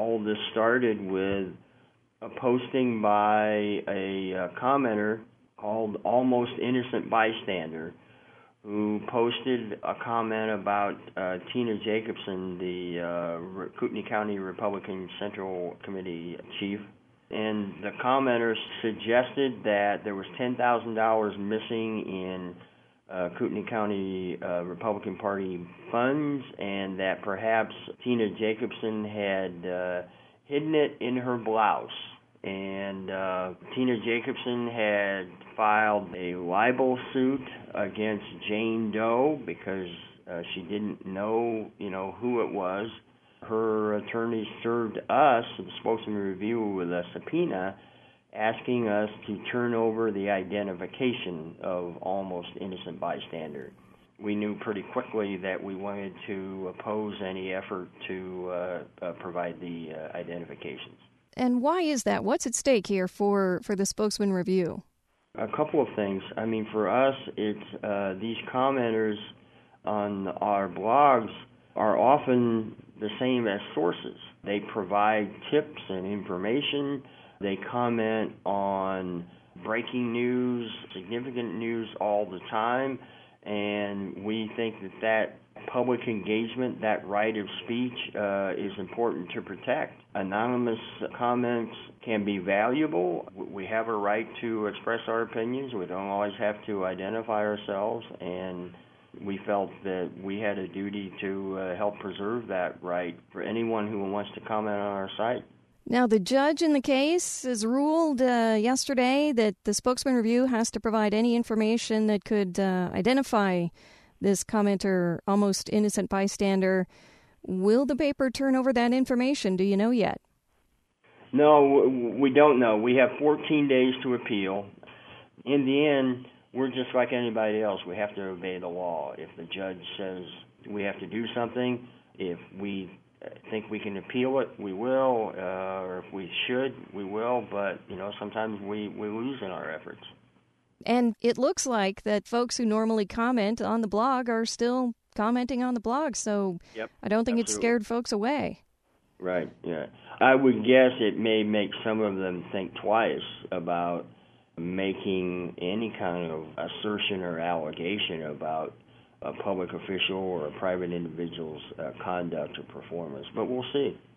All this started with a posting by a commenter called Almost Innocent Bystander, who posted a comment about Tina Jacobson, the Kootenai County Republican Central Committee chief. And the commenter suggested that there was $10,000 missing in Kootenai County Republican Party funds, and that perhaps Tina Jacobson had hidden it in her blouse. And Tina Jacobson had filed a libel suit against Jane Doe because she didn't know, who it was. Her attorney served us, the Spokesman Review, with a subpoena asking us to turn over the identification of Almost Innocent Bystander. We knew pretty quickly that we wanted to oppose any effort to provide the identifications. And why is that? What's at stake here for the Spokesman Review? A couple of things. For us, it's these commenters on our blogs are often the same as sources. They provide tips and information. They comment on breaking news, significant news all the time, and we think that public engagement, that right of speech, is important to protect. Anonymous comments can be valuable. We have a right to express our opinions. We don't always have to identify ourselves, and we felt that we had a duty to help preserve that right for anyone who wants to comment on our site. Now, the judge in the case has ruled yesterday that the Spokesman Review has to provide any information that could identify this commenter, Almost Innocent Bystander. Will the paper turn over that information? Do you know yet? No, we don't know. We have 14 days to appeal. In the end, we're just like anybody else. We have to obey the law. If the judge says we have to do something, if we think we can appeal it, we will, or if we should, we will, but, sometimes we lose in our efforts. And it looks like that folks who normally comment on the blog are still commenting on the blog, so yep, I don't think absolutely. It scared folks away. Right, yeah. I would guess it may make some of them think twice about making any kind of assertion or allegation about a public official or a private individual's conduct or performance, but we'll see.